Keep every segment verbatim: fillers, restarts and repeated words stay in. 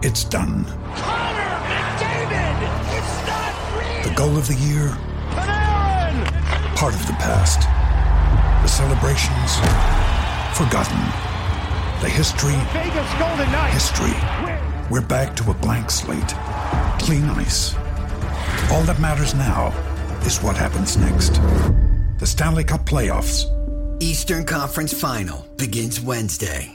It's done. Connor McDavid! It's not real! The goal of the year? Panarin! Part of the past. The celebrations? Forgotten. The history? Vegas Golden Knights! History. We're back to a blank slate. Clean ice. All that matters now is what happens next. The Stanley Cup playoffs. Eastern Conference Final begins Wednesday.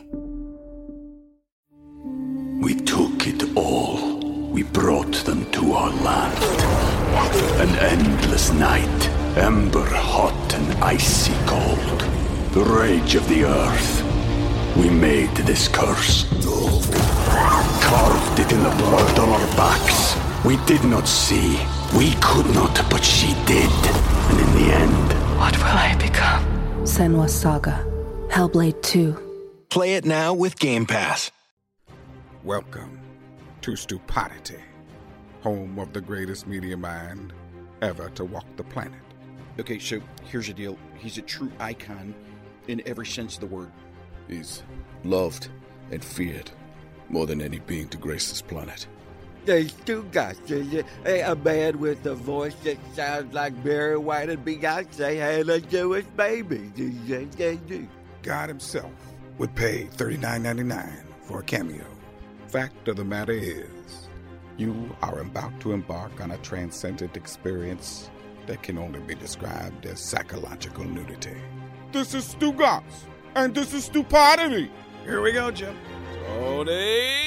We took it all. We brought them to our land. An endless night, ember hot and icy cold. The rage of the earth. We made this curse. Carved it in the blood on our backs. We did not see. We could not, but she did. And in the end... What will I become? Senua's Saga. Hellblade two. Play it now with Game Pass. Welcome to Stupidity, home of the greatest media mind ever to walk the planet. Okay, so here's the deal. He's a true icon in every sense of the word. He's loved and feared more than any being to grace this planet. There's two guys. A man with a voice that sounds like Barry White and Beyonce had a Jewish baby. God himself would pay thirty-nine ninety-nine for a cameo. Fact of the matter is, you are about to embark on a transcendent experience that can only be described as psychological nudity. This is Stu Goss, and this is Stupidity. Here we go, Jim. Tony.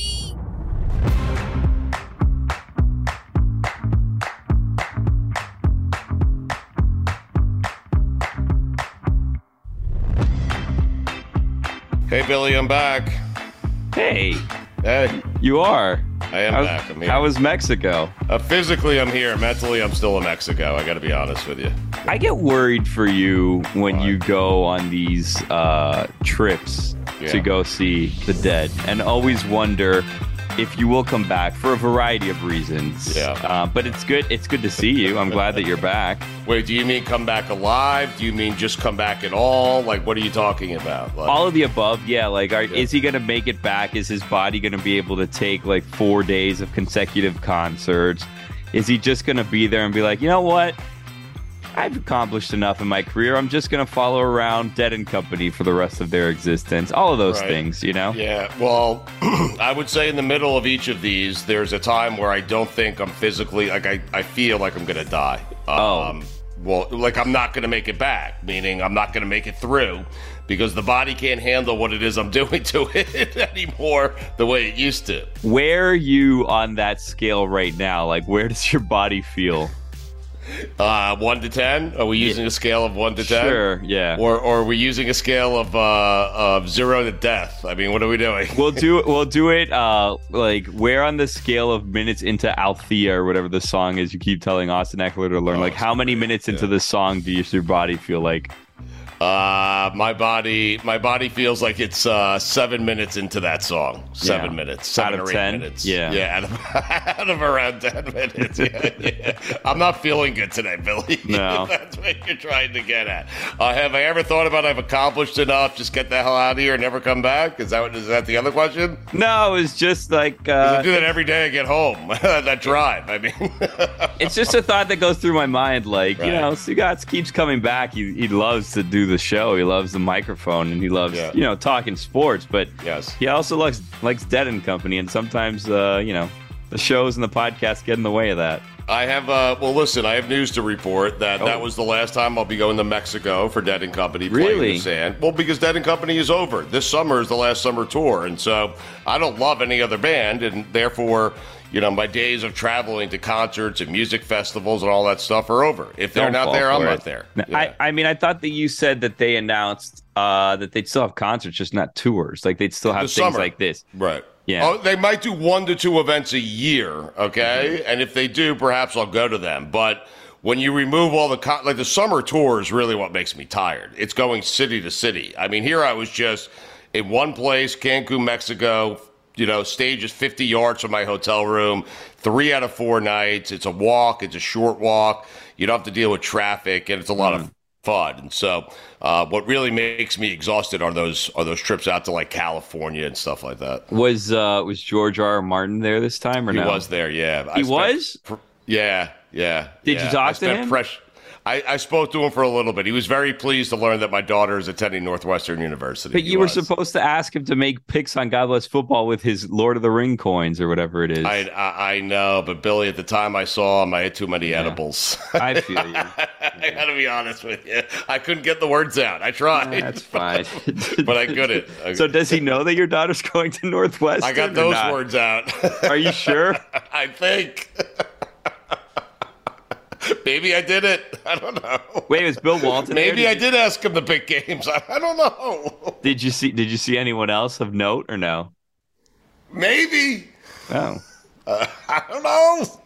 Hey, Billy, I'm back. Hey. Hey. You are. I am How's, back. I'm here. How was Mexico? Uh, physically, I'm here. Mentally, I'm still in Mexico. I got to be honest with you. I get worried for you when you go on these uh, trips yeah. to go see the dead, and always wonder if you will come back for a variety of reasons. Yeah. Uh, but it's good. It's good to see you. I'm glad that you're back. Wait, do you mean come back alive? Do you mean just come back at all? Like, what are you talking about? Like, all of the above. Yeah. Like, are, yeah. is he going to make it back? Is his body going to be able to take like four days of consecutive concerts? Is he just going to be there and be like, you know what? I've accomplished enough in my career. I'm just going to follow around Dead and Company for the rest of their existence. All of those right. things, you know? Yeah, well, I would say in the middle of each of these, there's a time where I don't think I'm physically, like I, I feel like I'm going to die. Oh. Um, well, like I'm not going to make it back, meaning I'm not going to make it through because the body can't handle what it is I'm doing to it anymore the way it used to. Where are you on that scale right now? Like, where does your body feel? Uh, one to ten? Are we using a scale of one to ten? Sure, yeah. Or, or are we using a scale of uh, of zero to death? I mean, what are we doing? We'll do we'll do it. Uh, like where on the scale of minutes into Althea or whatever the song is? You keep telling Austin Eckler to learn. Oh, like, how many minutes yeah. into the song do you, your body feel like? Uh, my body, my body feels like it's uh, seven minutes into that song. Seven yeah. minutes, seven out of or eight ten? minutes. Yeah, yeah, out of, out of around ten minutes. Yeah, yeah. I'm not feeling good today, Billy. No, that's what you're trying to get at. Uh, have I ever thought about I've accomplished enough? Just get the hell out of here and never come back. Is that what, is that the other question? No, it's just like uh, I do that every day. I get home. That drive. I mean, it's just a thought that goes through my mind. Like right. you know, Stugotz keeps coming back. He he loves to do the show. He loves the microphone, and he loves yeah. you know talking sports. But yes. he also likes likes Dead and Company, and sometimes uh, you know the shows and the podcast get in the way of that. I have uh, well, listen. I have news to report that oh. that was the last time I'll be going to Mexico for Dead and Company. Playing really? in the sand. Well, because Dead and Company is over. This summer is the last summer tour, and so I don't love any other band, and therefore. You know, my days of traveling to concerts and music festivals and all that stuff are over. If they're Don't not there, I'm it. not there. No, yeah. I, I mean, I thought that you said that they announced uh, that they'd still have concerts, just not tours. Like, they'd still have the things summer. like this. Right. Yeah. Oh, they might do one to two events a year, okay? Mm-hmm. And if they do, perhaps I'll go to them. But when you remove all the con- – like, the summer tour is really what makes me tired. It's going city to city. I mean, here I was just in one place, Cancun, Mexico – you know, stage is fifty yards from my hotel room, three out of four nights. It's a walk. It's a short walk. You don't have to deal with traffic, and it's a lot mm. of fun. And so uh, what really makes me exhausted are those are those trips out to like California and stuff like that. Was uh, was George R. R. Martin there this time or he no? He was there, yeah. He I spent, was? Yeah, yeah. Did yeah. you talk I to him? Fresh, I, I spoke to him for a little bit. He was very pleased to learn that my daughter is attending Northwestern University. But he you was. were supposed to ask him to make picks on God Bless Football with his Lord of the Ring coins or whatever it is. I, I, I know, but Billy, at the time I saw him, I had too many yeah. edibles. I feel you. I got to be honest with you. I couldn't get the words out. I tried. Yeah, that's fine. But I couldn't. So does he know that your daughter's going to Northwestern? I got those words out. Are you sure? I think. Maybe I did it. I don't know. Wait, was Bill Walton Maybe there? I did ask him to pick games. I, I don't know. Did you see? Did you see anyone else of note or no? Maybe. Oh. Uh, I don't know.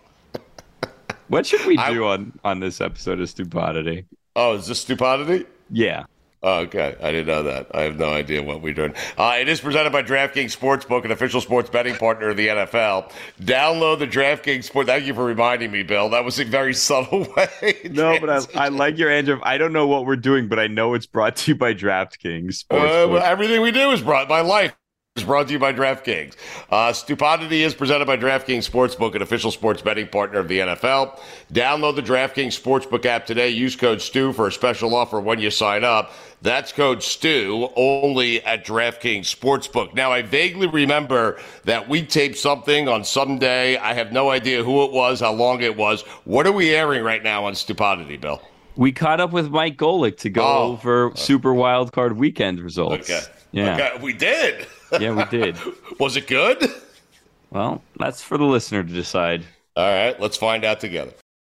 What should we do I, on, on this episode of Stupidity? Oh, is this Stupidity? Yeah. Oh, okay. I didn't know that. I have no idea what we're doing. Uh, it is presented by DraftKings Sportsbook, an official sports betting partner of the N F L. Download the DraftKings Sport. Thank you for reminding me, Bill. That was a very subtle way. No, but I, I like your answer. I don't know what we're doing, but I know it's brought to you by DraftKings Sportsbook. Uh, well, everything we do is brought by life. Is brought to you by DraftKings. Uh, Stupidity is presented by DraftKings Sportsbook, an official sports betting partner of the N F L. Download the DraftKings Sportsbook app today. Use code STU for a special offer when you sign up. That's code STU only at DraftKings Sportsbook. Now, I vaguely remember that we taped something on some day. I have no idea who it was, how long it was. What are we airing right now on Stupidity, Bill? We caught up with Mike Golick to go oh. over Super Wildcard Weekend results. Okay. Yeah. Okay. We did. Yeah, we did. Was it good? Well, that's for the listener to decide. All right, let's find out together.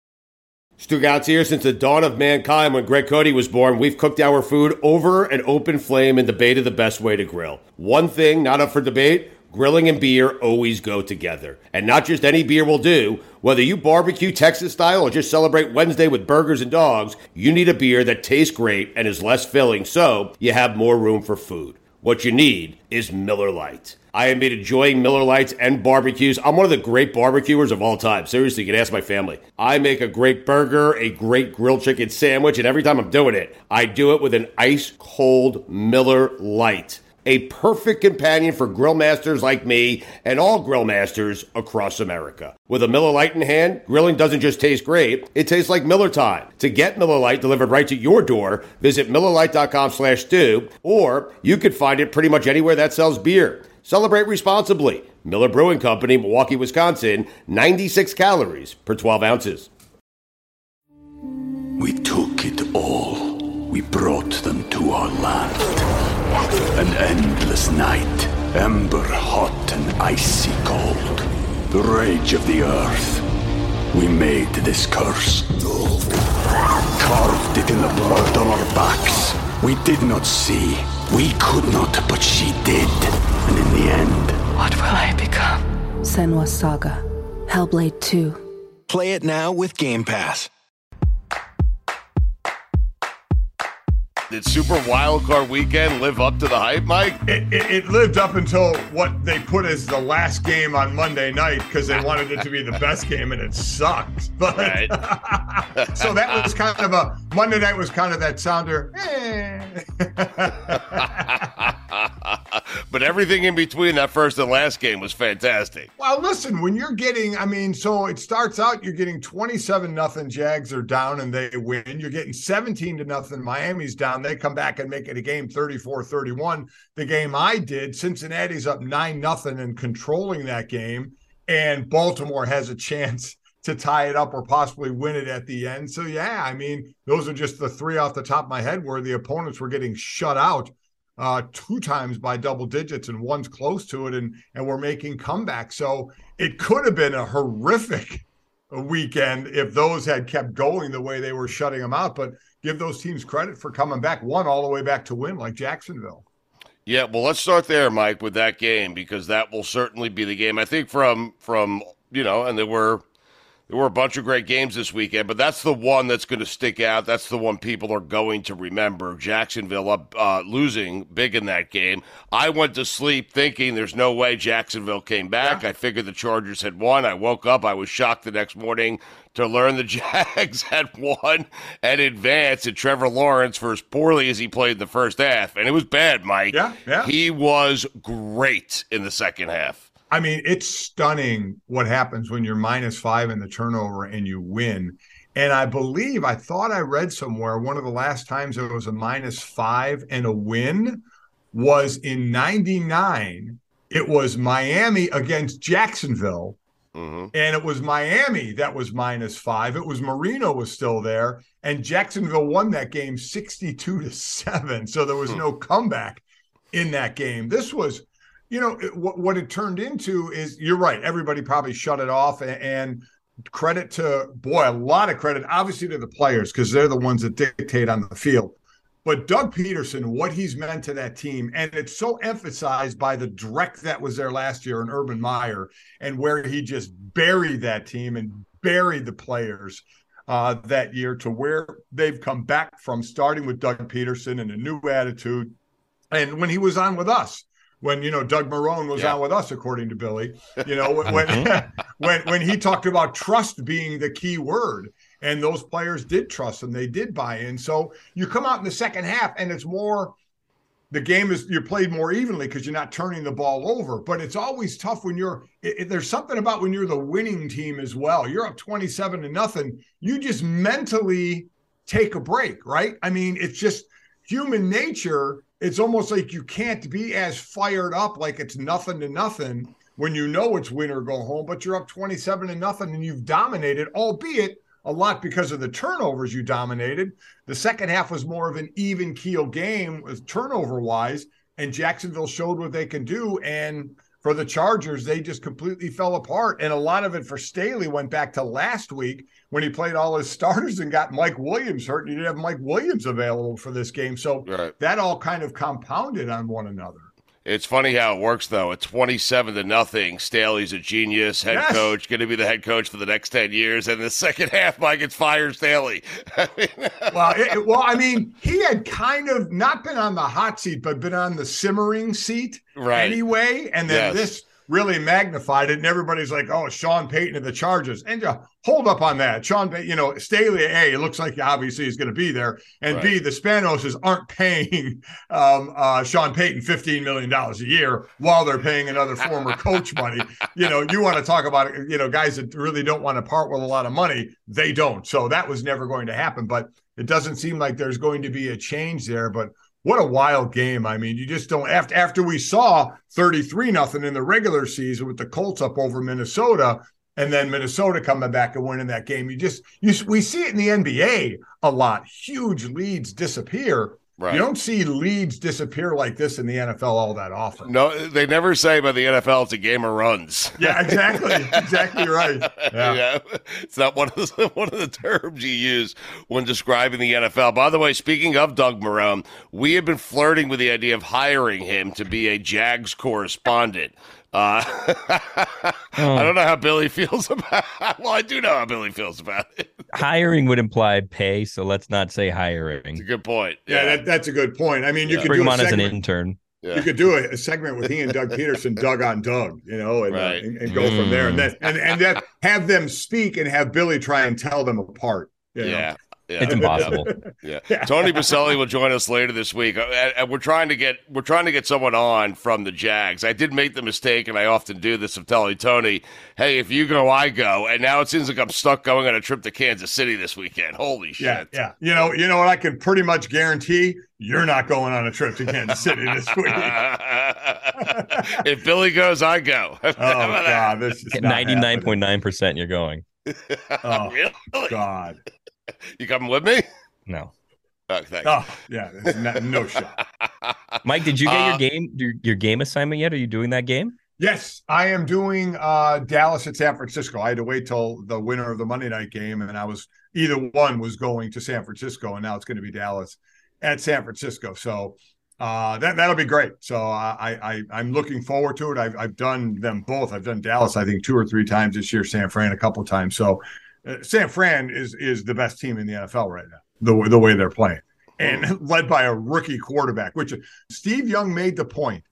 Stugotz here. Since the dawn of mankind, when Greg Cody was born, we've cooked our food over an open flame and debated the best way to grill. One thing not up for debate, grilling and beer always go together. And not just any beer will do. Whether you barbecue Texas style or just celebrate Wednesday with burgers and dogs, you need a beer that tastes great and is less filling so you have more room for food. What you need is Miller Lite. I have been enjoying Miller Lites and barbecues. I'm one of the great barbecuers of all time. Seriously, you can ask my family. I make a great burger, a great grilled chicken sandwich, and every time I'm doing it, I do it with an ice-cold Miller Lite. A perfect companion for grill masters like me and all grill masters across America. With a Miller Lite in hand, grilling doesn't just taste great, it tastes like Miller time. To get Miller Lite delivered right to your door, visit MillerLite.com slash stew, or you can find it pretty much anywhere that sells beer. Celebrate responsibly. Miller Brewing Company, Milwaukee, Wisconsin, ninety-six calories per twelve ounces. We took it all. We brought them to our land. An endless night, ember hot and icy cold. The rage of the earth. We made this curse. Carved it in the blood on our backs. We did not see. We could not, but she did. And in the end... What will I become? Senua's Saga. Hellblade two. Play it now with Game Pass. Did Super Wildcard Weekend live up to the hype, Mike? It, it, it lived up until what they put as the last game on Monday night because they wanted it to be the best game, and it sucked. But right. So that was kind of a Monday night was kind of that sounder. Eh. But everything in between that first and last game was fantastic. Well, listen, when you're getting, I mean, so it starts out, you're getting twenty-seven nothing, Jags are down and they win. You're getting seventeen to nothing, Miami's down. They come back and make it a game thirty-four thirty-one. The game I did, Cincinnati's up nine nothing and controlling that game, and Baltimore has a chance to tie it up or possibly win it at the end. So, yeah, I mean, those are just the three off the top of my head where the opponents were getting shut out uh, two times by double digits, and one's close to it, and, and we're making comebacks. So it could have been a horrific weekend if those had kept going the way they were shutting them out. But give those teams credit for coming back, one all the way back to win, like Jacksonville. Yeah, well, let's start there, Mike, with that game, because that will certainly be the game. I think from, from you know, and there were There were a bunch of great games this weekend, but that's the one that's going to stick out. That's the one people are going to remember. Jacksonville up uh, losing big in that game. I went to sleep thinking there's no way Jacksonville came back. Yeah. I figured the Chargers had won. I woke up. I was shocked the next morning to learn the Jags had won and advanced, and Trevor Lawrence, for as poorly as he played in the first half, and it was bad, Mike. Yeah, yeah. He was great in the second half. I mean, it's stunning what happens when you're minus five in the turnover and you win. And I believe, I thought I read somewhere, one of the last times it was a minus five and a win was in ninety-nine. It was Miami against Jacksonville. Mm-hmm. And it was Miami that was minus five. It was Marino was still there. And Jacksonville won that game sixty-two to seven. So there was hmm. no comeback in that game. This was... You know, what, what it turned into is, you're right, everybody probably shut it off, and, and credit to, boy, a lot of credit, obviously, to the players, because they're the ones that dictate on the field. But Doug Peterson, what he's meant to that team, and it's so emphasized by the direct that was there last year in Urban Meyer, and where he just buried that team and buried the players uh, that year to where they've come back from, starting with Doug Peterson and a new attitude. And when he was on with us, when, you know, Doug Marrone was yeah. on with us, according to Billy, you know, when, when when he talked about trust being the key word, and those players did trust him, they did buy in. So you come out in the second half and it's more, the game is, you're played more evenly because you're not turning the ball over, but it's always tough when you're, it, there's something about when you're the winning team as well. You're up twenty-seven to nothing. You just mentally take a break, right? I mean, it's just human nature. It's almost like you can't be as fired up like it's nothing to nothing when you know it's win or go home, but you're up twenty-seven to nothing and you've dominated, albeit a lot because of the turnovers you dominated. The second half was more of an even keel game with turnover-wise, and Jacksonville showed what they can do. And for the Chargers, they just completely fell apart. And a lot of it for Staley went back to last week when he played all his starters and got Mike Williams hurt, and he didn't have Mike Williams available for this game. So right. that all kind of compounded on one another. It's funny how it works, though. At twenty-seven to nothing, Staley's a genius, head yes. coach, going to be the head coach for the next ten years. And in the second half, Mike gets fired Staley. well, it, well, I mean, he had kind of not been on the hot seat, but been on the simmering seat right. anyway. And then yes. this really magnified it, and everybody's like, oh, Sean Payton of the Chargers. And uh, hold up on that. Sean Payton, you know, Staley, A, it looks like obviously he's going to be there. And right. B, the Spanoses aren't paying um, uh, Sean Payton fifteen million dollars a year while they're paying another former coach money. You know, you want to talk about, you know, guys that really don't want to part with a lot of money. They don't. So that was never going to happen. But it doesn't seem like there's going to be a change there. But what a wild game. I mean, you just don't, after after we saw thirty-three nothing in the regular season with the Colts up over Minnesota, and then Minnesota coming back and winning that game, you just, you we see it in the N B A a lot. Huge leads disappear. Right. You don't see leads disappear like this in the N F L all that often. No, they never say by the N F L it's a game of runs. Yeah, exactly. Exactly right. Yeah. Yeah. It's not one of the one of the terms you use when describing the N F L. By the way, speaking of Doug Marrone, we have been flirting with the idea of hiring him to be a Jags correspondent. Uh, oh. I don't know how Billy feels about it. Well, I do know how Billy feels about it. Hiring would imply pay, so let's not say hiring. It's a good point. Yeah, yeah that, that's a good point. I mean, you yeah. could bring do him a on segment. as an intern. Yeah. You could do a, a segment with he and Doug Peterson, Doug on Doug, you know, and, right. uh, and, and go mm. from there, and then and and then have them speak and have Billy try and tell them apart. You know? Yeah. Yeah. It's impossible. yeah. Tony Baselli will join us later this week. And we're trying to get we're trying to get someone on from the Jags. I did make the mistake, and I often do this, of telling Tony, hey, if you go, I go. And now it seems like I'm stuck going on a trip to Kansas City this weekend. Holy shit. Yeah, yeah. You know, you know what I can pretty much guarantee? You're not going on a trip to Kansas City this week. If Billy goes, I go. Oh, God. This is ninety-nine point nine percent you're going. Oh, really? God. You coming with me? No. Oh, thanks. Oh, yeah, not, no shot. Mike, did you get uh, your game your, your game assignment yet? Are you doing that game? Yes, I am doing uh, Dallas at San Francisco. I had to wait till the winner of the Monday night game, and I was either one was going to San Francisco, and now it's going to be Dallas at San Francisco. So Uh, that that'll be great. So uh, I, I I'm looking forward to it. I've I've done them both. I've done Dallas, I think, two or three times this year. San Fran a couple of times. So uh, San Fran is is the best team in the N F L right now. The the way they're playing, and led by a rookie quarterback. Which Steve Young made the point.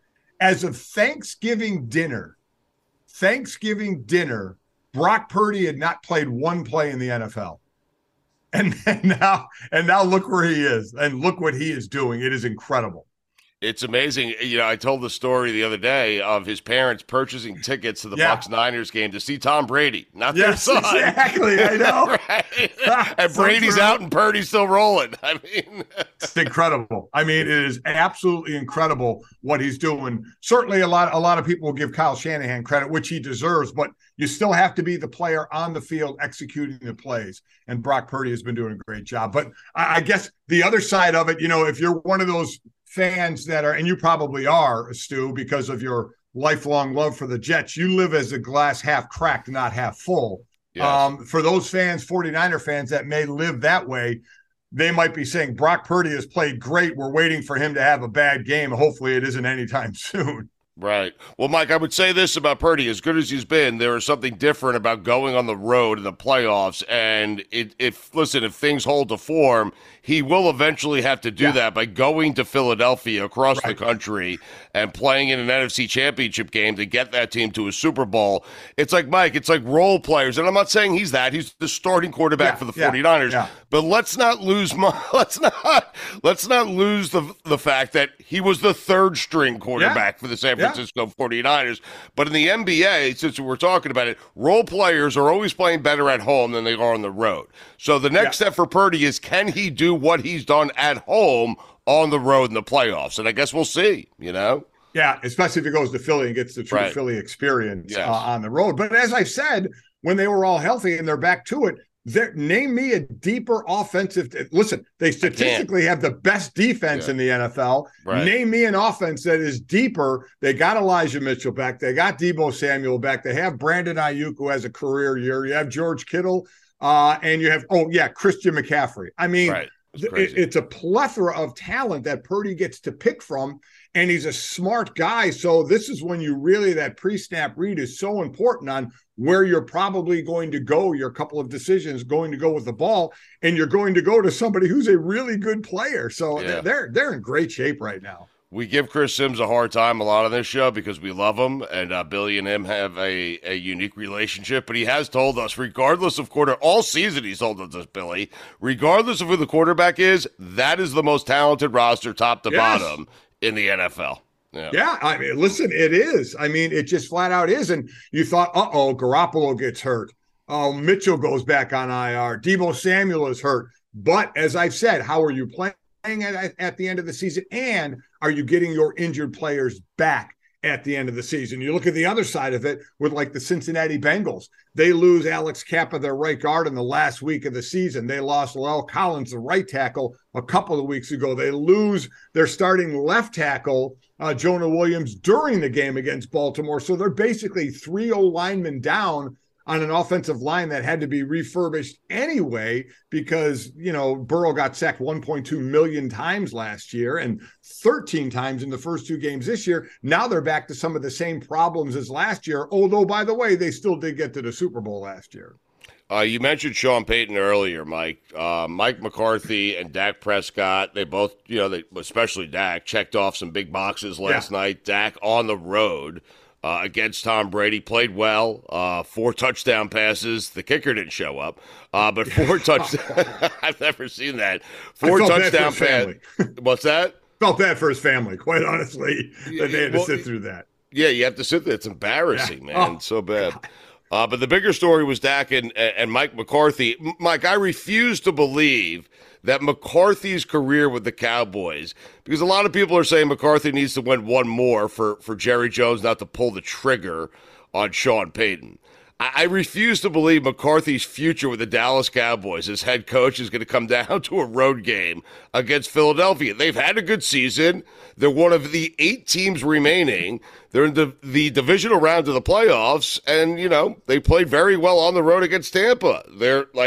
As of Thanksgiving dinner, Thanksgiving dinner, Brock Purdy had not played one play in the N F L. And, and now, and now look where he is, and look what he is doing. It is incredible. It's amazing. You know, I told the story the other day of his parents purchasing tickets to the Yeah. Bucs Niners game to see Tom Brady, not Yes, their son. exactly. I know. Right? And So Brady's true. out and Purdy's still rolling. I mean, It's incredible. I mean, it is absolutely incredible what he's doing. Certainly, a lot, a lot of people will give Kyle Shanahan credit, which he deserves, but you still have to be the player on the field executing the plays. And Brock Purdy has been doing a great job. But I, I guess the other side of it, you know, if you're one of those fans that are, and you probably are, Stu, because of your lifelong love for the Jets, you live as a glass half cracked, not half full. Yes. Um, for those fans, forty-niner fans that may live that way, they might be saying, Brock Purdy has played great. We're waiting for him to have a bad game. Hopefully it isn't anytime soon. right. Well, Mike, I would say this about Purdy. As good as he's been, there is something different about going on the road in the playoffs. And it, if, listen, if things hold to form, he will eventually have to do Yeah. that by going to Philadelphia across Right. the country and playing in an N F C championship game to get that team to a Super Bowl. It's like, Mike, it's like role players. And I'm not saying he's that. He's the starting quarterback Yeah, for the yeah, forty-niners. yeah. But let's not lose my, let's not let's not lose the the fact that he was the third string quarterback for the San Yeah. Francisco forty-niners. But in the N B A, since we're talking about it, role players are always playing better at home than they are on the road. So the next Yeah. step for Purdy is, can he do what he's done at home on the road in the playoffs? And I guess we'll see, you know? Yeah, especially if he goes to Philly and gets the true Right. Philly experience Yes. uh, on the road. But as I said, when they were all healthy and they're back to it, there- name me a deeper offensive. Listen, they statistically have the best defense Yeah. in the N F L. Right. Name me an offense that is deeper. They got Elijah Mitchell back. They got Deebo Samuel back. They have Brandon Ayuk, who has a career year. You have George Kittle, uh, and you have, oh, yeah, Christian McCaffrey. I mean, Right. It's th- crazy. it- it's a plethora of talent that Purdy gets to pick from. And he's a smart guy. So this is when you really, that pre-snap read is so important on where you're probably going to go, your couple of decisions going to go with the ball, and you're going to go to somebody who's a really good player. So Yeah. they're they're in great shape right now. We give Chris Sims a hard time a lot on this show because we love him, and uh, Billy and him have a, a unique relationship. But he has told us, regardless of quarter, all season he's told us, Billy, regardless of who the quarterback is, that is the most talented roster, top to Yes. bottom, in the N F L. Yeah. Yeah, I mean, listen, it is. I mean, it just flat out is. And you thought, uh-oh, Garoppolo gets hurt. Oh, Mitchell goes back on I R. Deebo Samuel is hurt. But as I've said, how are you playing at, at the end of the season? And are you getting your injured players back at the end of the season? You look at the other side of it with like the Cincinnati Bengals. They lose Alex Kappa, their right guard, in the last week of the season. They lost La'el Collins, the right tackle, a couple of weeks ago. They lose their starting left tackle, uh, Jonah Williams, during the game against Baltimore. So they're basically three O linemen down on an offensive line that had to be refurbished anyway because, you know, Burrow got sacked one point two million times last year and thirteen times in the first two games this year. Now they're back to some of the same problems as last year, although, by the way, they still did get to the Super Bowl last year. Uh, you mentioned Sean Payton earlier, Mike. Uh, Mike McCarthy and Dak Prescott, they both, you know, they, especially Dak, checked off some big boxes last Yeah. night. Dak on the road uh, against Tom Brady, played well, uh, four touchdown passes. The kicker didn't show up, uh, but four touchdowns. I've never seen that. Four I felt bad touchdown for his family. passes. What's that? Felt bad for his family, quite honestly, that they had to Well, sit through that. Yeah, you have to sit there. It's embarrassing, Yeah. man. Oh, so bad. Uh, but the bigger story was Dak and, and Mike McCarthy. M- Mike, I refuse to believe that McCarthy's career with the Cowboys, because a lot of people are saying McCarthy needs to win one more for, for Jerry Jones not to pull the trigger on Sean Payton. I, I refuse to believe McCarthy's future with the Dallas Cowboys as head coach is going to come down to a road game against Philadelphia. They've had a good season. They're one of the eight teams remaining. They're in the, the divisional round of the playoffs, and, you know, they played very well on the road against Tampa. They're like,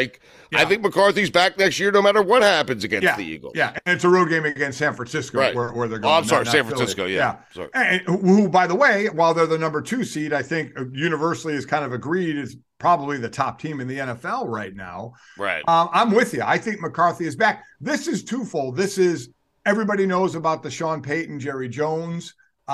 Yeah. I think McCarthy's back next year no matter what happens against yeah. the Eagles. Yeah, and it's a road game against San Francisco right. where, where they're going. Oh, I'm sorry, not, San not Francisco, Philly. yeah. yeah. Sorry. And who, by the way, while they're the number two seed, I think universally is kind of agreed is probably the top team in the N F L right now. Right. Um, I'm with you. I think McCarthy is back. This is twofold. This is everybody knows about the Sean Payton, Jerry Jones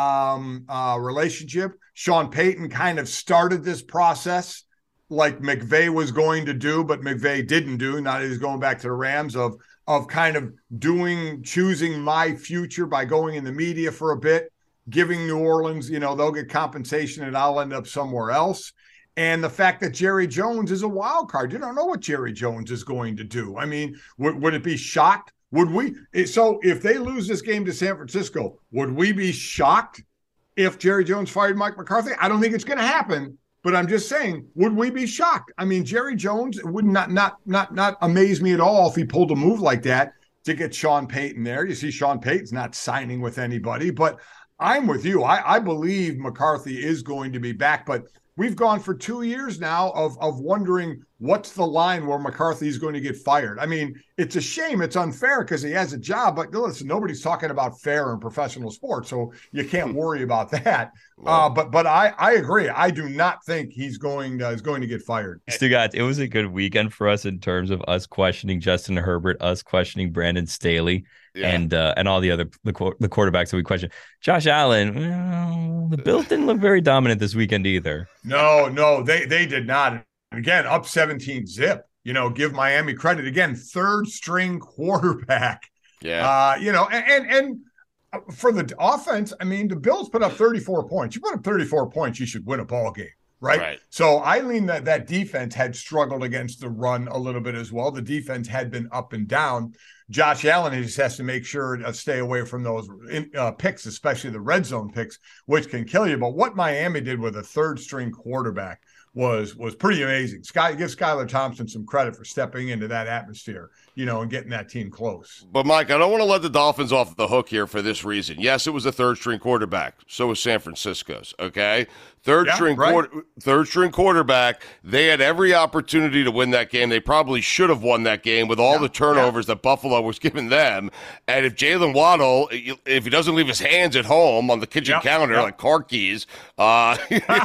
um, uh, relationship. Sean Payton kind of started this process like McVay was going to do, but McVay didn't do. Now he's going back to the Rams of of kind of doing, choosing my future by going in the media for a bit, giving New Orleans, you know, they'll get compensation and I'll end up somewhere else. And the fact that Jerry Jones is a wild card. You don't know what Jerry Jones is going to do. I mean, would, would it be shocked? Would we? So if they lose this game to San Francisco, would we be shocked if Jerry Jones fired Mike McCarthy? I don't think it's going to happen. But I'm just saying, would we be shocked? I mean, Jerry Jones would not not not not amaze me at all if he pulled a move like that to get Sean Payton there. You see, Sean Payton's not signing with anybody, but I'm with you. I, I believe McCarthy is going to be back, but we've gone for two years now of of wondering what's the line where McCarthy is going to get fired. I mean, it's a shame. It's unfair because he has a job, but listen, nobody's talking about fair in professional sports, so you can't worry about that. Uh, but but I, I agree. I do not think he's going uh, is going to get fired. Stugotz, it was a good weekend for us in terms of us questioning Justin Herbert, us questioning Brandon Staley, yeah. and uh, and all the other the, the quarterbacks that we questioned. Josh Allen, well, the Bills didn't look very dominant this weekend either. No, no, they they did not. Again, up seventeen zip. You know, give Miami credit. Again, third string quarterback. Yeah. Uh, you know, and, and and for the offense, I mean, the Bills put up thirty-four points. You put up thirty-four points, you should win a ball game, right? Right. So I lean that that defense had struggled against the run a little bit as well. The defense had been up and down. Josh Allen just has to make sure to stay away from those uh, picks, especially the red zone picks, which can kill you. But what Miami did with a third string quarterback was was pretty amazing. Sky, give Skylar Thompson some credit for stepping into that atmosphere, you know, and getting that team close. But, Mike, I don't want to let the Dolphins off the hook here for this reason. Yes, it was a third-string quarterback. So was San Francisco's, okay? Third-string yeah, right. quarter, third-string quarterback. They had every opportunity to win that game. They probably should have won that game with all yeah, the turnovers yeah. that Buffalo was giving them. And if Jalen Waddle, if he doesn't leave his hands at home on the kitchen yep, counter yep. like car keys, uh,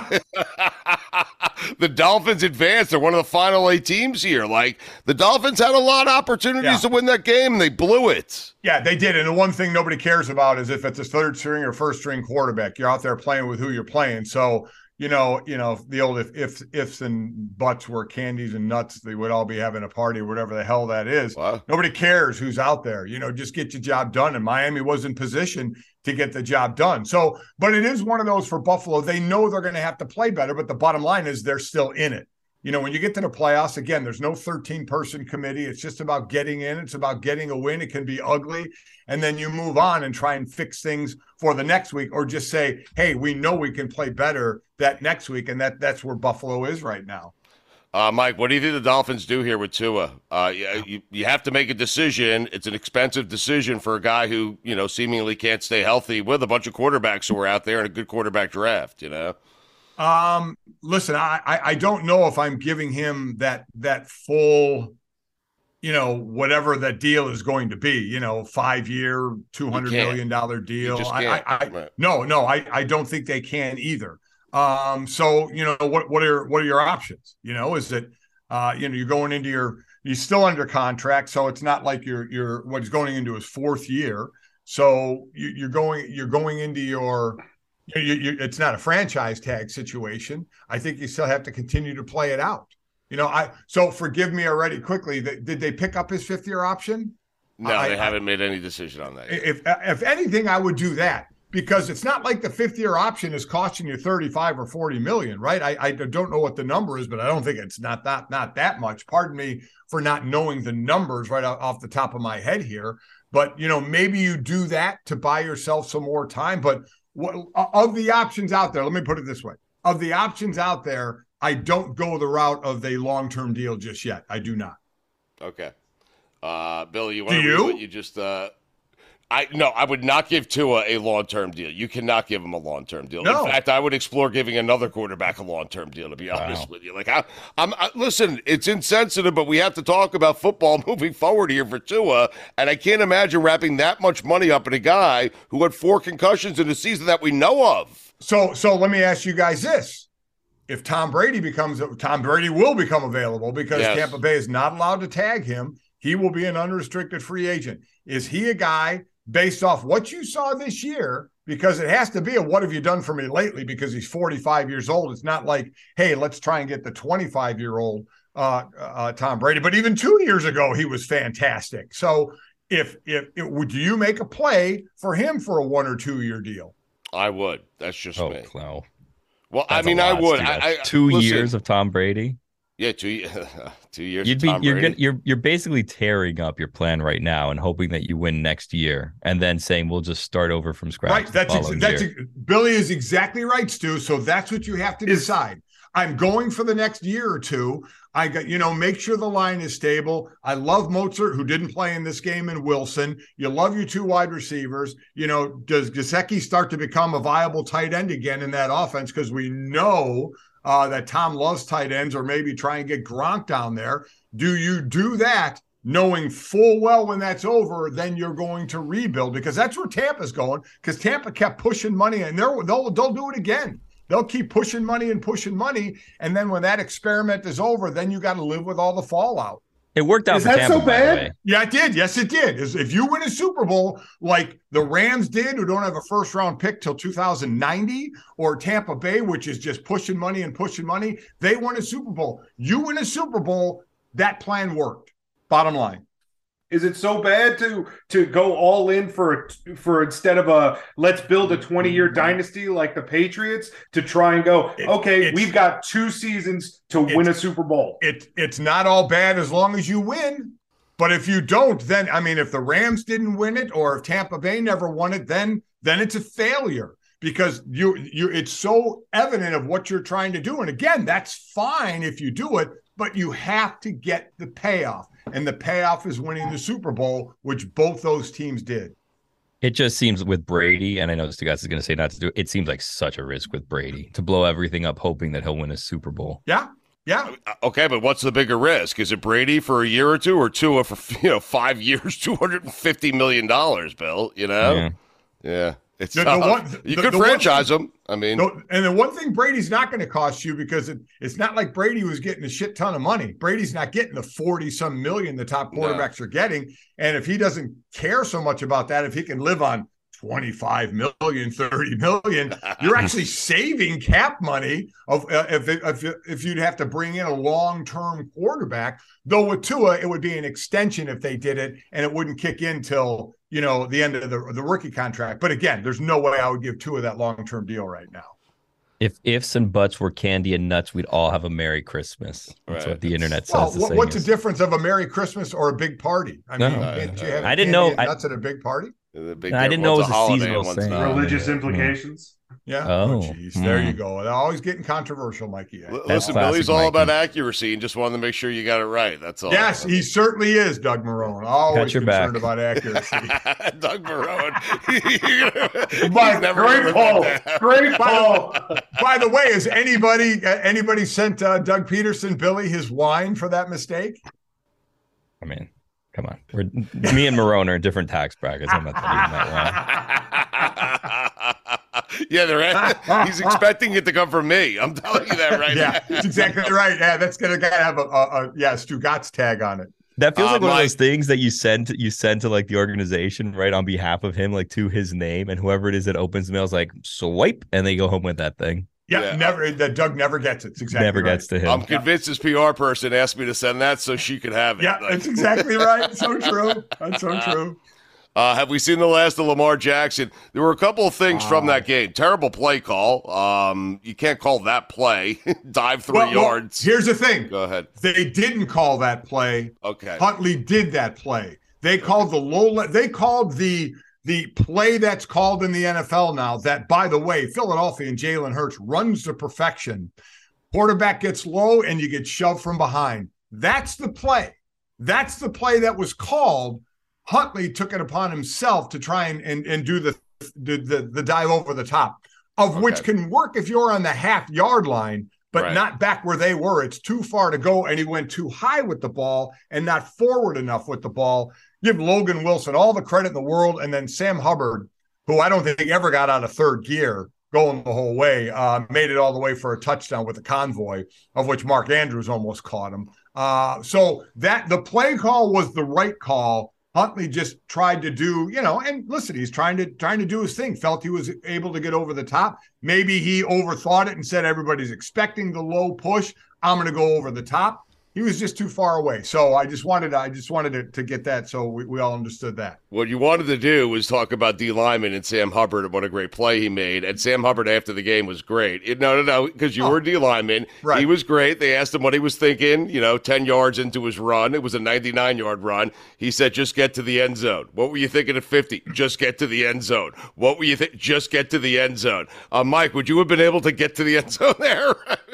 the Dolphins advanced. They're one of the final eight teams here. Like, the Dolphins had a lot of opportunities yeah. to win that game, and they blew it. Yeah, they did. And the one thing nobody cares about is if it's a third string or first string quarterback. You're out there playing with who you're playing. So, you know, you know, the old if if ifs and buts were candies and nuts, they would all be having a party, whatever the hell that is. Wow. Nobody cares who's out there. You know, just get your job done. And Miami was in position to get the job done. So, but it is one of those for Buffalo. They know they're going to have to play better, but the bottom line is they're still in it. You know, when you get to the playoffs, again, there's no thirteen-person committee. It's just about getting in. It's about getting a win. It can be ugly. And then you move on and try and fix things for the next week, or just say, hey, we know we can play better that next week. And that that's where Buffalo is right now. Uh, Mike, what do you think the Dolphins do here with Tua? Uh, you, you have to make a decision. It's an expensive decision for a guy who, you know, seemingly can't stay healthy with a bunch of quarterbacks who are out there in a good quarterback draft, you know? Um, listen, I, I, I don't know if I'm giving him that, that full, you know, whatever that deal is going to be, you know, five year, two hundred million dollars deal. I, I, I right. no, no, I, I don't think they can either. Um, so, you know, what, what are, what are your options? You know, is it, uh, you know, you're going into your, you're still under contract. So it's not like you're, you're, what's going into his fourth year. So you, you're going, you're going into your, You, you, it's not a franchise tag situation. I think you still have to continue to play it out. You know, I so forgive me already quickly. That, did they pick up his fifth year option? No, I, they I, haven't made any decision on that yet. If if anything, I would do that because it's not like the fifth year option is costing you thirty-five or forty million, right? I, I don't know what the number is, but I don't think it's not that not that much. Pardon me for not knowing the numbers right off the top of my head here. But you know, maybe you do that to buy yourself some more time, but. Of the options out there, let me put it this way. Of the options out there, I don't go the route of a long-term deal just yet. I do not. Okay. Uh, Bill, you want to read what you just uh, I no, I would not give Tua a long-term deal. You cannot give him a long-term deal. No. In fact, I would explore giving another quarterback a long-term deal. To be honest wow. with you, like I, I'm I, listen, it's insensitive, but we have to talk about football moving forward here for Tua, and I can't imagine wrapping that much money up in a guy who had four concussions in a season that we know of. So, so let me ask you guys this: if Tom Brady becomes, Tom Brady will become available because yes. Tampa Bay is not allowed to tag him. He will be an unrestricted free agent. Is he a guy? Based off what you saw this year, because it has to be a what have you done for me lately, because he's forty-five years old. It's not like, hey, let's try and get the twenty-five-year-old uh, uh, Tom Brady. But even two years ago, he was fantastic. So if, if, if would you make a play for him for a one- or two-year deal? I would. That's just oh, me. No. Well, That's I mean, I would. I, I, two listen, years of Tom Brady? Yeah, two two years. You'd be Tom you're Brady. gonna, you're you're basically tearing up your plan right now and hoping that you win next year, and then saying we'll just start over from scratch. Right. That's ex- that's ex- Billy is exactly right, Stu. So that's what you have to decide. I'm going for the next year or two. I got, you know, make sure the line is stable. I love Mozart, who didn't play in this game, and Wilson. You love your two wide receivers. You know, does Gesicki start to become a viable tight end again in that offense? Because we know uh, that Tom loves tight ends, or maybe try and get Gronk down there. Do you do that knowing full well when that's over, then you're going to rebuild? Because that's where Tampa's going, because Tampa kept pushing money, and they're, they'll they'll do it again. They'll keep pushing money and pushing money, and then when that experiment is over, then you got to live with all the fallout. It worked out is for that Tampa, so bad? Yeah, it did. Yes, it did. If you win a Super Bowl like the Rams did, who don't have a first-round pick till two thousand ninety, or Tampa Bay, which is just pushing money and pushing money, they won a Super Bowl. You win a Super Bowl, that plan worked. Bottom line. Is it so bad to to go all in for for instead of a let's build a twenty-year dynasty like the Patriots, to try and go, okay, we've got two seasons to win a Super Bowl? It it's not all bad as long as you win. But if you don't, then I mean, if the Rams didn't win it, or if Tampa Bay never won it, then then it's a failure, because you you it's so evident of what you're trying to do. And again, that's fine if you do it, but you have to get the payoff. And the payoff is winning the Super Bowl, which both those teams did. It just seems with Brady, and I know Stugatz is going to say not to do it, it seems like such a risk with Brady to blow everything up hoping that he'll win a Super Bowl. Yeah, yeah. Okay, but what's the bigger risk? Is it Brady for a year or two, or Tua for, you know, five years, two hundred fifty million dollars, Bill? You know? Yeah. Yeah. It's the, the one, you the, could the franchise one, them. I mean, the, and the one thing Brady's not going to cost you, because it, it's not like Brady was getting a shit ton of money. Brady's not getting the forty some million the top quarterbacks no. are getting. And if he doesn't care so much about that, if he can live on twenty-five million, thirty million, you're actually saving cap money of uh, if, if if you'd have to bring in a long-term quarterback. Though with Tua, it would be an extension if they did it, and it wouldn't kick in till, you know, the end of the, the rookie contract. But again, there's no way I would give Tua that long-term deal right now. If ifs and buts were candy and nuts, we'd all have a Merry Christmas. That's right. What the internet says. Well, the what, what's is. the difference of a Merry Christmas or a big party? I mean, no, can't you have I didn't know. And nuts I, at a big party? Big I didn't know it was a, a seasonal thing. Religious implications. Yeah. Oh, jeez. Oh, there mm. you go. They're always getting controversial, Mikey. L- listen, Billy's all Mikey. about accuracy and just wanted to make sure you got it right. That's all. Yes, he certainly is, Doug Marone. Always concerned back. about accuracy. Doug Marone. My, great Paul. Great Paul. By the way, has anybody uh, anybody sent uh, Doug Peterson, Billy, his wine for that mistake? I mean, come on. We're, me and Marone are in different tax brackets. I'm not leaving that wine. Yeah, they're, he's expecting it to come from me. I'm telling you that right yeah, now. That's exactly right. Yeah, that's gonna gotta have a, a, a yeah Stugatz tag on it. That feels uh, like one my, of those things that you send you send to like the organization, right, on behalf of him, like to his name, and whoever it is that opens the mail is like swipe, and they go home with that thing. Yeah, yeah. never. That Doug never gets it. It's exactly never right. gets to him. I'm convinced his P R person asked me to send that so she could have it. Yeah, like, that's exactly right. So true. That's so true. Uh, have we seen the last of Lamar Jackson? There were a couple of things wow. from that game. Terrible play call. Um, you can't call that play. Dive three well, yards. Well, here's the thing. Go ahead. They didn't call that play. Okay. Huntley did that play. They called the low. Le- they called the the play that's called in the N F L now. That, by the way, Philadelphia and Jalen Hurts runs to perfection. Quarterback gets low and you get shoved from behind. That's the play. That's the play that was called. Huntley took it upon himself to try and and, and do the, the the the dive over the top, of okay. which can work if you're on the half yard line, but right. not back where they were. It's too far to go, and he went too high with the ball and not forward enough with the ball. Give Logan Wilson all the credit in the world, and then Sam Hubbard, who I don't think ever got out of third gear going the whole way, uh, made it all the way for a touchdown with a convoy, of which Mark Andrews almost caught him. Uh, so that the play call was the right call. Huntley just tried to do, you know, and listen, he's trying to trying to do his thing. Felt he was able to get over the top. Maybe he overthought it and said everybody's expecting the low push. I'm going to go over the top. He was just too far away. So I just wanted I just wanted to, to get that so we, we all understood that. What you wanted to do was talk about D. Lyman and Sam Hubbard and what a great play he made. And Sam Hubbard after the game was great. It, no, no, no, because you oh, were D. Lyman. Right. He was great. They asked him what he was thinking, you know, ten yards into his run. It was a ninety-nine-yard run. He said, just get to the end zone. What were you thinking at fifty? Just get to the end zone. What were you thinking? Just get to the end zone. Uh, Mike, would you have been able to get to the end zone there?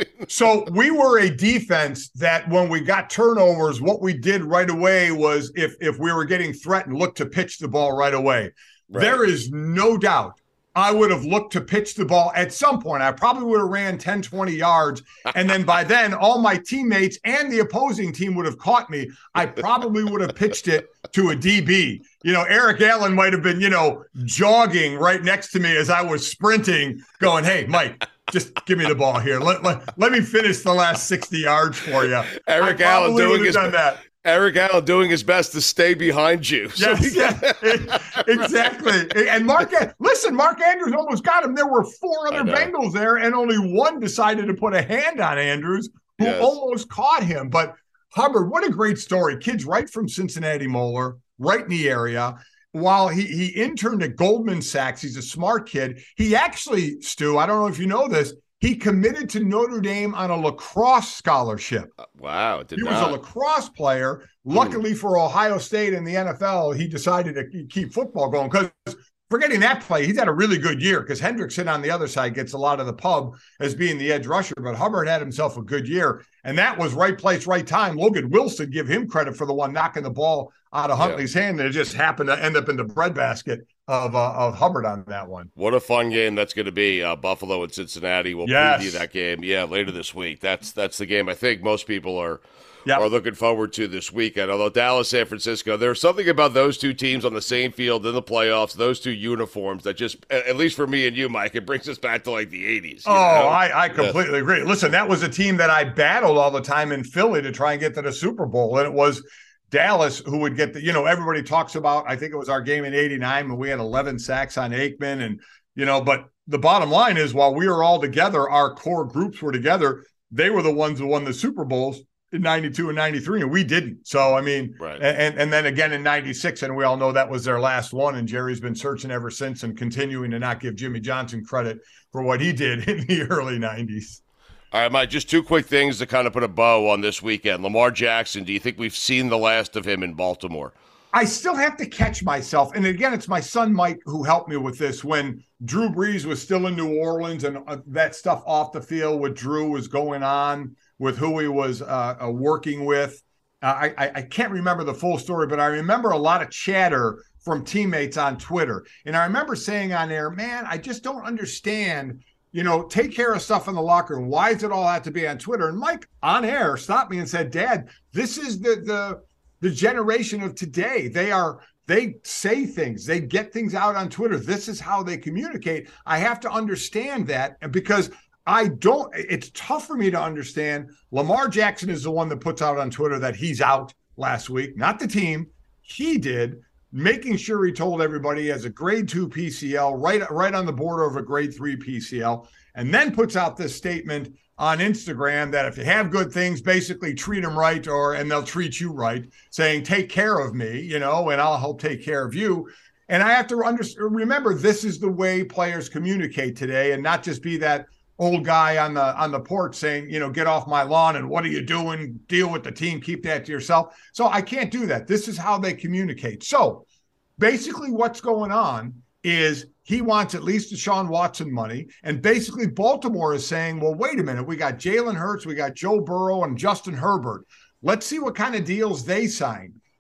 So we were a defense that when we got turnovers, what we did right away was if if we were getting threatened, look to pitch the ball right away. Right. There is no doubt I would have looked to pitch the ball at some point. I probably would have ran ten, twenty yards. And then by then, all my teammates and the opposing team would have caught me. I probably would have pitched it to a D B. You know, Eric Allen might have been, you know, jogging right next to me as I was sprinting, going, hey, Mike, just give me the ball here. Let, let, let me finish the last sixty yards for you. Eric Allen doing his done that. Eric Allen doing his best to stay behind you. So yes, yeah, exactly. And Mark, listen, Mark Andrews almost got him. There were four other Bengals there, and only one decided to put a hand on Andrews, who yes. almost caught him. But Hubbard, what a great story. Kid's right from Cincinnati Moeller, right in the area. While he, he interned at Goldman Sachs, he's a smart kid. He actually, Stu, I don't know if you know this, he committed to Notre Dame on a lacrosse scholarship. Uh, wow. Did he not. was a lacrosse player. Luckily mm. for Ohio State and the N F L, he decided to keep football going because forgetting that play, he's had a really good year because Hendrickson on the other side gets a lot of the pub as being the edge rusher, but Hubbard had himself a good year, and that was right place, right time. Logan Wilson, give him credit for the one knocking the ball out of Huntley's yeah. hand, and it just happened to end up in the breadbasket of uh, of Hubbard on that one. What a fun game that's going to be. Uh, Buffalo and Cincinnati. We'll yes. preview that game, yeah, later this week. That's that's the game I think most people are yep. are looking forward to this weekend. Although Dallas, San Francisco, there's something about those two teams on the same field in the playoffs, those two uniforms that just, at least for me and you, Mike, it brings us back to like the eighties. Oh, know? I, I completely yes. agree. Listen, that was a team that I battled all the time in Philly to try and get to the Super Bowl, and it was Dallas who would get the, you know, everybody talks about, I think it was our game in eighty-nine when we had eleven sacks on Aikman, and, you know, but the bottom line is while we were all together, our core groups were together, they were the ones who won the Super Bowls in ninety-two and ninety-three, and we didn't. So, I mean, right. and, and then again in ninety-six, and we all know that was their last one, and Jerry's been searching ever since and continuing to not give Jimmy Johnson credit for what he did in the early nineties. All right, Mike, just two quick things to kind of put a bow on this weekend. Lamar Jackson, do you think we've seen the last of him in Baltimore? I still have to catch myself. And again, it's my son, Mike, who helped me with this. When Drew Brees was still in New Orleans and uh, that stuff off the field with Drew was going on, with who he was uh, uh, working with. Uh, I, I can't remember the full story, but I remember a lot of chatter from teammates on Twitter. And I remember saying on air, man, I just don't understand, you know, take care of stuff in the locker room. Why does it all have to be on Twitter? And Mike on air stopped me and said, Dad, this is the the the generation of today. They are they say things, they get things out on Twitter. This is how they communicate. I have to understand that because I don't, it's tough for me to understand. Lamar Jackson is the one that puts out on Twitter that he's out last week, not the team. He did, making sure he told everybody he has a grade two P C L, right, right on the border of a grade three P C L, and then puts out this statement on Instagram that if you have good things, basically treat them right, or and they'll treat you right, saying, take care of me, you know, and I'll help take care of you. And I have to under, remember, this is the way players communicate today, and not just be that old guy on the on the porch saying, you know, get off my lawn and what are you doing? Deal with the team, keep that to yourself. So I can't do that. This is how they communicate. So basically what's going on is he wants at least Deshaun Watson money. And basically Baltimore is saying, well, wait a minute. We got Jalen Hurts, we got Joe Burrow and Justin Herbert. Let's see what kind of deals they sign.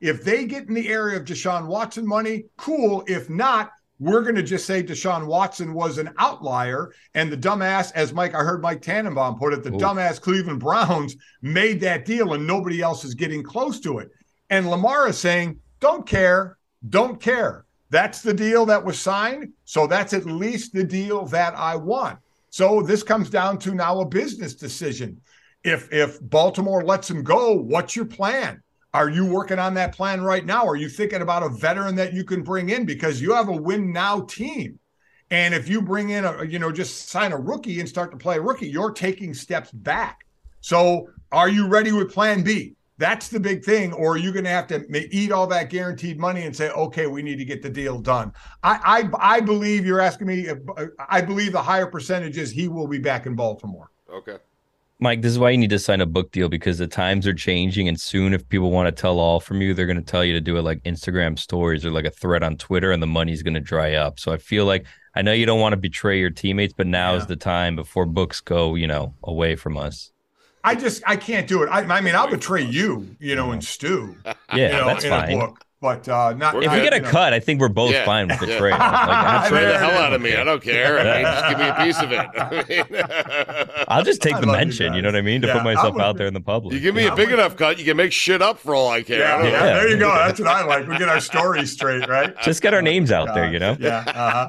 If they get in the area of Deshaun Watson money, cool. If not, we're going to just say Deshaun Watson was an outlier, and the dumbass, as Mike, I heard Mike Tannenbaum put it, the Ooh. dumbass Cleveland Browns made that deal, and nobody else is getting close to it. And Lamar is saying, don't care, don't care. That's the deal that was signed, so that's at least the deal that I want. So this comes down to now a business decision. If if Baltimore lets him go, what's your plan? Are you working on that plan right now? Are you thinking about a veteran that you can bring in? Because you have a win now team. And if you bring in a, you know, just sign a rookie and start to play a rookie, you're taking steps back. So are you ready with plan B? That's the big thing. Or are you going to have to eat all that guaranteed money and say, okay, we need to get the deal done? I, I, I believe you're asking me, I believe the higher percentage is he will be back in Baltimore. Okay. Mike, this is why you need to sign a book deal, because the times are changing, and soon if people want to tell all from you, they're going to tell you to do it like Instagram stories or like a thread on Twitter, and the money's going to dry up. So I feel like, I know you don't want to betray your teammates, but now yeah. is the time before books go, you know, away from us. I just, I can't do it. I, I mean, I'll betray you, you know, and Stu. Yeah, you know, that's in fine. A book. But uh, not if we get a know. cut, I think we're both yeah. fine with the yeah. trade. Like, trade the hell out of me. I don't care. I mean, just give me a piece of it. I mean, I'll just take I the mention. You, you know what I mean? To yeah, put myself out there in the public. You give me yeah, a big enough cut, you can make shit up for all I care. Yeah, I yeah, know. There you go. That's what I like. We get our stories straight, right? Just get our names out uh, there, you know? Yeah.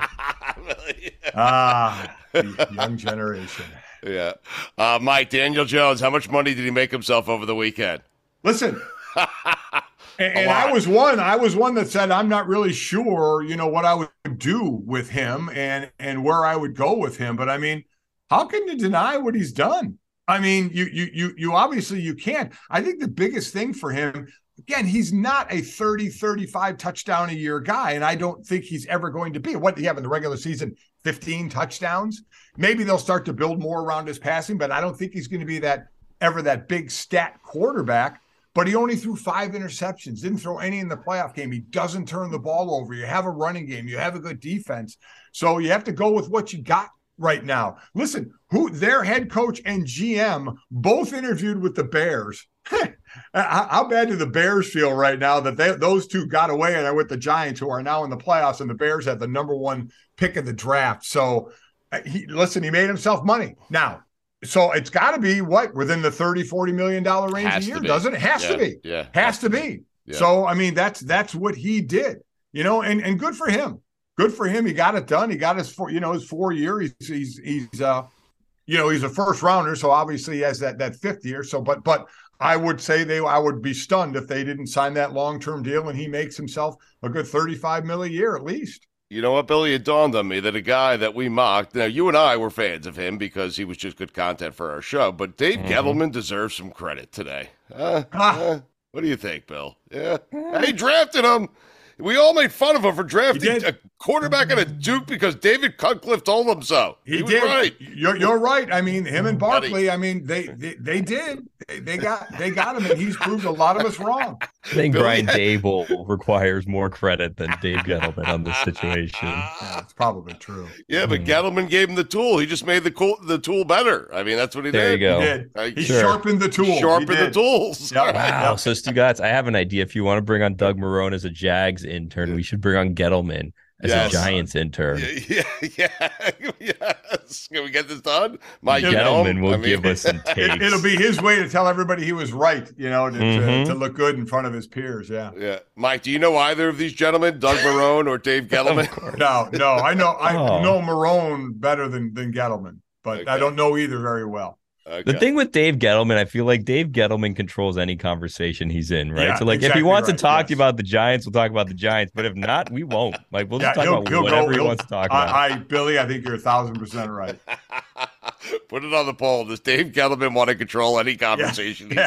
Uh-huh. Ah, the young generation. Yeah. Uh, Mike, Daniel Jones, how much money did he make himself over the weekend? Listen. And, and I was one, I was one that said, I'm not really sure, you know, what I would do with him and, and where I would go with him. But I mean, how can you deny what he's done? I mean, you, you, you, you obviously you can't. I think the biggest thing for him, again, he's not a thirty, thirty-five touchdown a year guy. And I don't think he's ever going to be. What do you have in the regular season? fifteen touchdowns. Maybe they'll start to build more around his passing, but I don't think he's going to be that ever that big stat quarterback. But he only threw five interceptions, didn't throw any in the playoff game. He doesn't turn the ball over. You have a running game. You have a good defense. So you have to go with what you got right now. Listen, who their head coach and G M both interviewed with the Bears. How bad do the Bears feel right now that they, those two got away and are with the Giants, who are now in the playoffs, and the Bears have the number one pick of the draft. So, he, listen, he made himself money. Now, so it's got to be what within the thirty, forty million dollars range Has a year, be. doesn't it? Has yeah. to be. Yeah. Has, Has to be. be. Yeah. So, I mean, that's that's what he did, you know, and, and good for him. Good for him. He got it done. He got his four, you know, his four year. He's he's he's uh, you know, he's a first rounder, so obviously he has that that fifth year. So, but but I would say they I would be stunned if they didn't sign that long term deal and he makes himself a good thirty-five mil a year at least. You know what, Billy? It dawned on me that a guy that we mocked, now you and I were fans of him because he was just good content for our show, but Dave mm-hmm. Gettleman deserves some credit today. Uh, ah. uh, what do you think, Bill? Yeah. He drafted him. We all made fun of him for drafting a quarterback at a Duke because David Cutcliffe told him so. He, he was did. right. You're, you're right. I mean, him and Barkley, I mean, they they, they did. They, they got they got him, and he's proved a lot of us wrong. I think Brian Dable requires more credit than Dave Gettleman on this situation. Yeah, that's probably true. Yeah, but mm. Gettleman gave him the tool. He just made the cool, the tool better. I mean, that's what he there did. There you go. He did. Uh, he sure. sharpened the tool. Sharpened the tools. Yep. Wow. Yep. So, Stugotz, I have an idea. If you want to bring on Doug Marrone as a Jags intern, we should bring on Gettleman as yes. a Giants intern. Yeah, yeah, yeah. Yes. Can we get this done? My Gettleman will I mean, give us some takes. It, it'll be his way to tell everybody he was right, you know, to, mm-hmm. to, to look good in front of his peers. Yeah. Yeah. Mike, do you know either of these gentlemen, Doug Marrone or Dave Gettleman? no, no. I know I oh. know Marrone better than, than Gettleman, but okay. I don't know either very well. Okay. The thing with Dave Gettleman, I feel like Dave Gettleman controls any conversation he's in, right? Yeah, so, like, exactly if he wants right. to talk yes. to you about the Giants, we'll talk about the Giants. But if not, we won't. Like, we'll just yeah, talk he'll, about he'll whatever go, he wants to talk about. I, I, Billy, I think you're a thousand percent right. Put it on the poll. Does Dave Gettleman want to control any conversation yeah.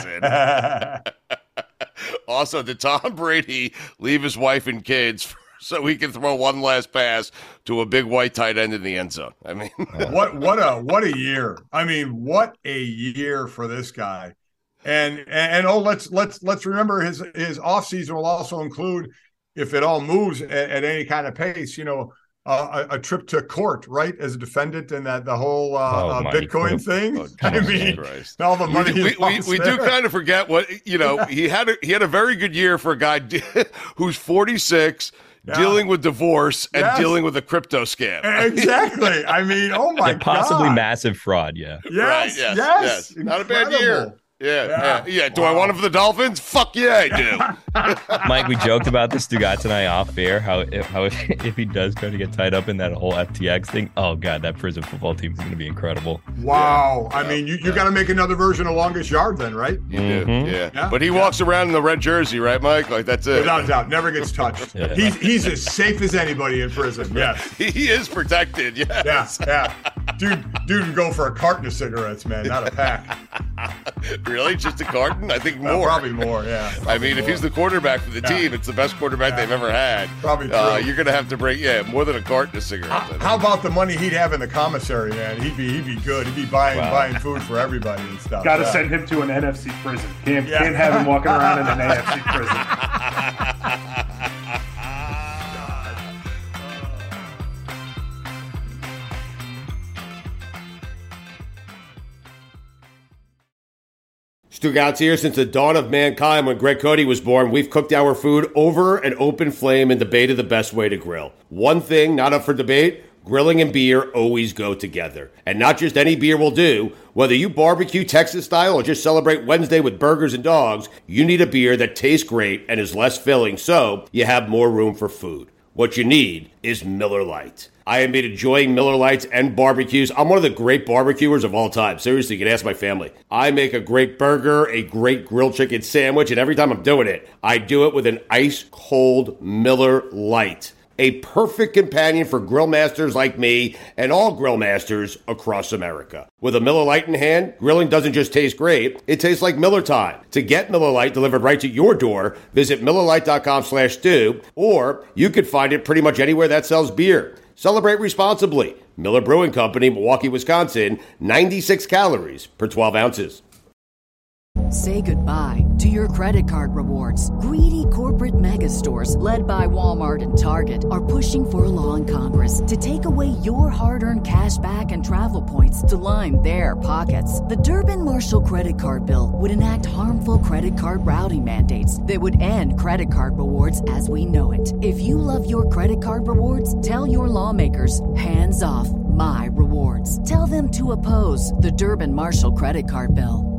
he's in? Also, did Tom Brady leave his wife and kids for so he can throw one last pass to a big white tight end in the end zone? I mean, what what a what a year! I mean, what a year for this guy. And and, and oh, let's let's let's remember his his offseason will also include, if it all moves at, at any kind of pace, you know, uh, a, a trip to court, right, as a defendant in that the whole uh, Oh, uh, my Bitcoin God. thing. Oh, I Jesus mean, Christ. all the money we, we, he we, lost we do there. kind of forget what you know. He had a, he had a very good year for a guy who's forty-six, Yeah. dealing with divorce and Yes. dealing with a crypto scam. Exactly. I mean, oh my And possibly God. massive fraud. Yeah. Yes, Right, yes, yes, yes. Not a bad year. Incredible. Yeah, Yeah. yeah, yeah. Do I want him for the Dolphins? Fuck yeah, I do. Mike, we joked about this Stugatz and I off air. How if, how if, if he does go to get tied up in that whole F T X thing, oh god, that prison football team is going to be incredible. Wow. I mean, you, you got to make another version of Longest Yard then, right? You do, Mhm. yeah. Yeah. But he walks around in the red jersey, right, Mike? Like that's it. Without a doubt. Never gets touched. Yeah. He's he's as safe as anybody in prison. Yes. He is protected. Yes. Yeah. Yeah. Dude, dude would go for a carton of cigarettes, man, not a pack. Really? Just a carton? I think Uh, more. probably more, yeah. I Probably mean, if more. he's the quarterback for the Yeah. team, it's the best quarterback Yeah. they've ever had. Probably Uh, true. you're going to have to break, yeah, more than a carton of cigarettes. How about the money he'd have in the commissary, man? He'd be he'd be good. He'd be buying Wow. buying food for everybody and stuff. Got to yeah. send him to an N F C prison. Can't, Yeah. can't have him walking around in an A F C prison. Stugatz here. Since the dawn of mankind, when Greg Cody was born, we've cooked our food over an open flame and debated the best way to grill. One thing not up for debate: grilling and beer always go together. And not just any beer will do. Whether you barbecue Texas style or just celebrate Wednesday with burgers and dogs, you need a beer that tastes great and is less filling, so you have more room for food. What you need is Miller Lite. I have been enjoying Miller Lites and barbecues. I'm one of the great barbecuers of all time. Seriously, you can ask my family. I make a great burger, a great grilled chicken sandwich, and every time I'm doing it, I do it with an ice-cold Miller Lite. A perfect companion for grill masters like me and all grill masters across America. With a Miller Lite in hand, grilling doesn't just taste great, it tastes like Miller time. To get Miller Lite delivered right to your door, visit MillerLite.com slash stew, or you can find it pretty much anywhere that sells beer. Celebrate responsibly. Miller Brewing Company, Milwaukee, Wisconsin, ninety-six calories per twelve ounces. Say goodbye to your credit card rewards. Greedy corporate mega stores, led by Walmart and Target, are pushing for a law in Congress to take away your hard-earned cash back and travel points to line their pockets. The Durbin-Marshall credit card bill would enact harmful credit card routing mandates that would end credit card rewards as we know it. If you love your credit card rewards, tell your lawmakers, hands off my rewards. Tell them to oppose the Durbin-Marshall credit card bill.